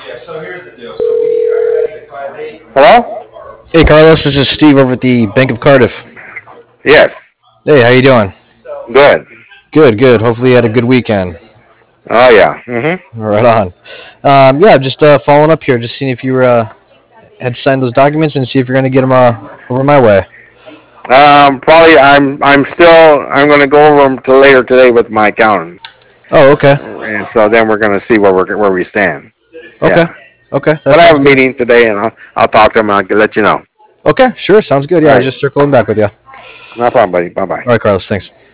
Hello? Hey Carlos, this is Steve over at the Bank of Cardiff. Yes. Hey, how you doing? Good. Good, good. Hopefully you had a good weekend. Oh yeah. Right on. Yeah, just following up here, just seeing if you had signed those documents and see if you're going to get them over my way. Probably I'm gonna go over them till later today with my accountant, Oh, okay, and so then we're gonna see where we stand. okay, Yeah. okay. That But I have sounds a good. meeting today, and I'll talk to him. And I'll let you know. Okay, sure, sounds good. All Yeah, I was right. just circling back with you. All No problem, buddy. Bye bye. right, Carlos, thanks.